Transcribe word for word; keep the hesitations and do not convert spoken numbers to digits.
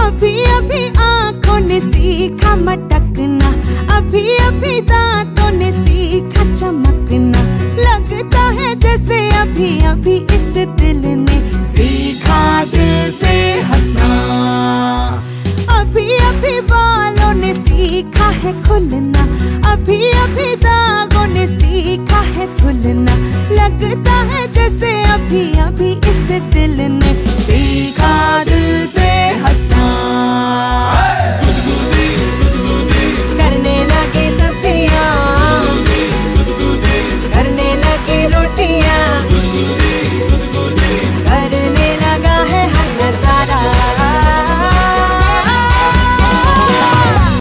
अभी अभी आंखों ने सीखा मटकना, अभी अभी दांतों ने सीखा चमकना, लगता है जैसे अभी अभी इस दिल ने सीखा दिल से हंसना। अभी अभी बालों ने सीखा है खुलना, अभी अभी दागों ने सीखा है धुलना, लगता है जैसे अभी अभी इस दिल ने